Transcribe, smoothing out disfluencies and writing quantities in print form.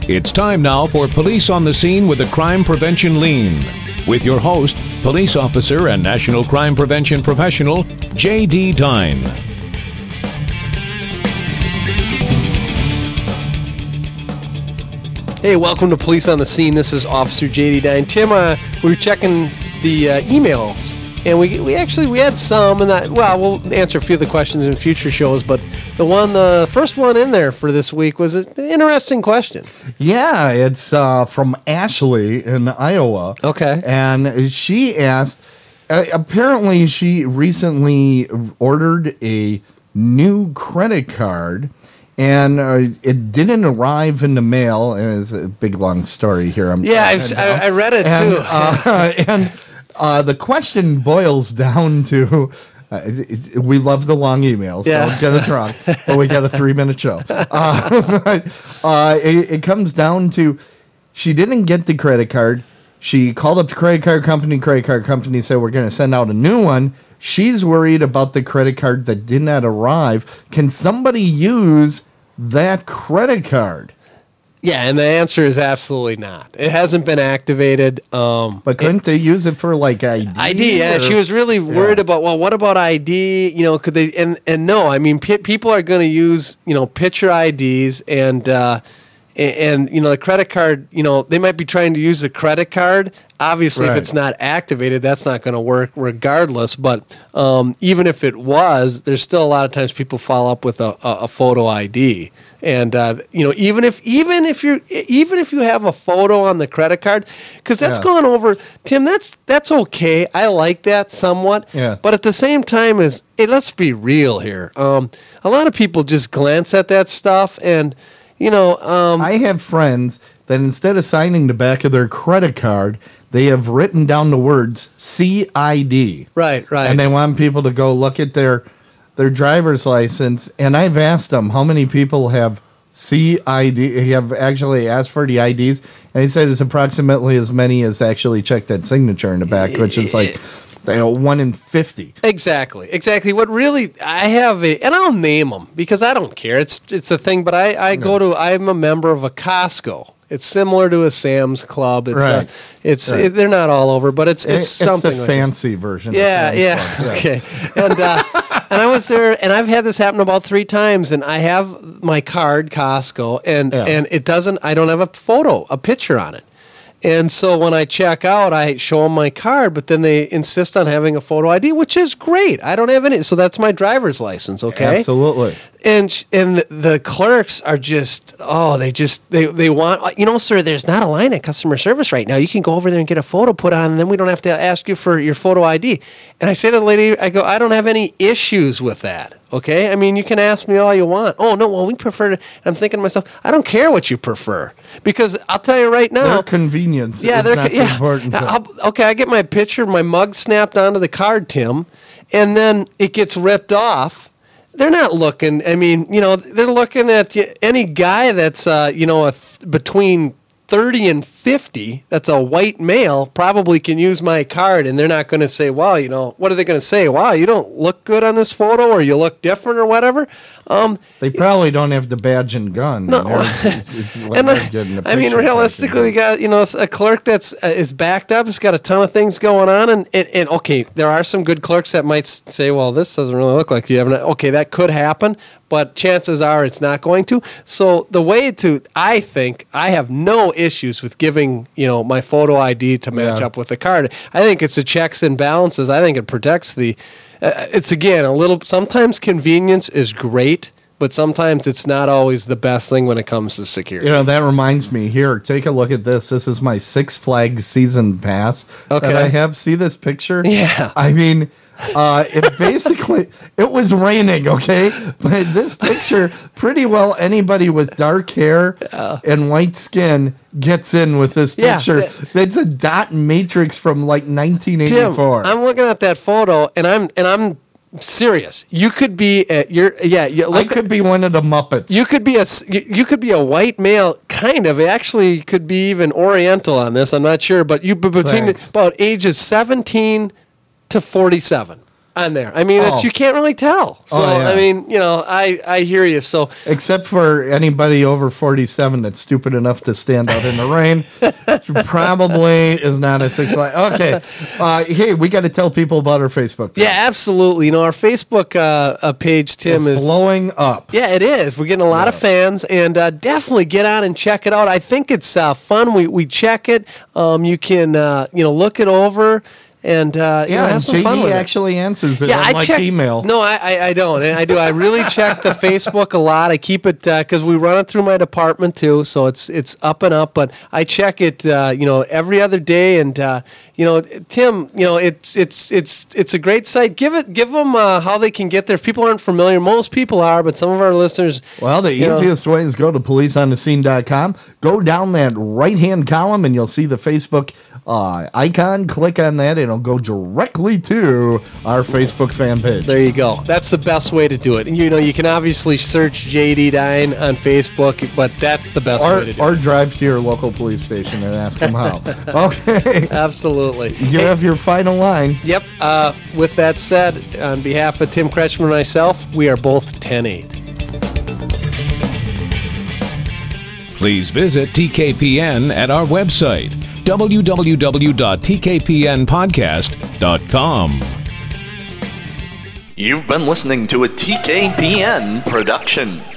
It's time now for Police on the Scene with a Crime Prevention Lean. With your host, Police Officer and National Crime Prevention Professional, J.D. Dine. Hey, welcome to Police on the Scene. This is Officer J.D. Dine. Tim, we were checking the emails, and we had some, and we'll answer a few of the questions in future shows, but the first one in there for this week was an interesting question. Yeah, it's from Ashley in Iowa. Okay. And she asked, apparently she recently ordered a new credit card, and it didn't arrive in the mail. And it's a big, long story here. I read it too. And the question boils down to, we love the long emails, don't get us wrong, but we got a 3-minute show. It comes down to, she didn't get the credit card. She called up the credit card company said, we're going to send out a new one. She's worried about the credit card that did not arrive. Can somebody use that credit card? Yeah, and the answer is absolutely not. It hasn't been activated. But couldn't they use it for like ID? ID, yeah. She was really worried about, well, what about ID? You know, could they? And no, I mean, people are going to use, picture IDs and the credit card. They might be trying to use the credit card. Obviously, if it's not activated, that's not going to work regardless. But even if it was, there's still a lot of times people follow up with a photo ID. And even if you have a photo on the credit card, because that's gone over, Tim. That's okay. I like that somewhat. Yeah. But at the same time, let's be real here. A lot of people just glance at that stuff, and I have friends that instead of signing the back of their credit card, they have written down the words CID. Right. And they want people to go look at their driver's license. And I've asked them how many people have CID, have actually asked for the IDs. And he said it's approximately as many as actually checked that signature in the back, which is like 1 in 50. Exactly. What really, I have and I'll name them because I don't care. It's a thing, but I'm a member of a Costco. It's similar to a Sam's Club. It's they're not all over, but it's something. It's the fancy version. Yeah. Okay. And I was there, and I've had this happen about 3 times. And I have my card, Costco, and it doesn't. I don't have a picture on it. And so when I check out, I show them my card, but then they insist on having a photo ID, which is great. I don't have any, so that's my driver's license, okay? Absolutely. And the clerks are just, they want, sir, there's not a line at customer service right now. You can go over there and get a photo put on, and then we don't have to ask you for your photo ID. And I say to the lady, I go, I don't have any issues with that. Okay, I mean, you can ask me all you want. Oh, no, well, we prefer to. I'm thinking to myself, I don't care what you prefer. Because I'll tell you right now. Their convenience is not important. I get my picture, my mug snapped onto the card, Tim, and then it gets ripped off. They're not looking, I mean, they're looking at any guy that's, between 30 and 50, that's a white male, probably can use my card, and they're not going to say, well, what are they going to say? Wow, you don't look good on this photo, or you look different, or whatever. They probably don't have the badge and gun. No. I mean, realistically, we got, a clerk that's is backed up. It's got a ton of things going on, and okay, there are some good clerks that might say, well, this doesn't really look like you have okay, that could happen, but chances are it's not going to. So the way I think, I have no issues with giving, my photo ID to match up with the card. I think it's the checks and balances. I think it protects it's again, sometimes convenience is great, but sometimes it's not always the best thing when it comes to security. That reminds me. Here, take a look at this. This is my Six Flags season pass that I have. See this picture? Yeah. I mean, it was raining, okay? But this picture, pretty well anybody with dark hair and white skin gets in with this picture. Yeah. It's a dot matrix from like 1984. Tim, I'm looking at that photo, and I'm serious. You could be I could be one of the Muppets. You could be a white male, kind of. It actually could be even Oriental on this. I'm not sure, but between about ages 17 to 47. on there. I mean, you can't really tell. So, I mean, I hear you. So, except for anybody over 47 that's stupid enough to stand out in the rain, probably is not a 6 foot. Okay. Hey, we got to tell people about our Facebook page. Yeah, absolutely. Our Facebook page, Tim, is blowing up. Yeah, it is. We're getting a lot of fans, and definitely get on and check it out. I think it's fun. We check it. You can look it over. And have some fun with it. Actually answers it. Yeah, I check email. No, I don't. I do. I really check the Facebook a lot. I keep it because we run it through my department too, so it's up and up. But I check it, every other day. And Tim, it's a great site. Give them how they can get there. If people aren't familiar, most people are, but some of our listeners. Well, the easiest way is go to policeonthescene.com. Go down that right-hand column, and you'll see the Facebook icon. Click on that, and it'll go directly to our Facebook fan page. There you go. That's the best way to do it. And you can obviously search JD Dine on Facebook, but that's the best way to do it. Or drive to your local police station and ask them how. Okay. Absolutely. You have your final line. Yep. With that said, on behalf of Tim Kretschmer and myself, we are both 10-8. Please visit TKPN at our website, www.tkpnpodcast.com. You've been listening to a TKPN production.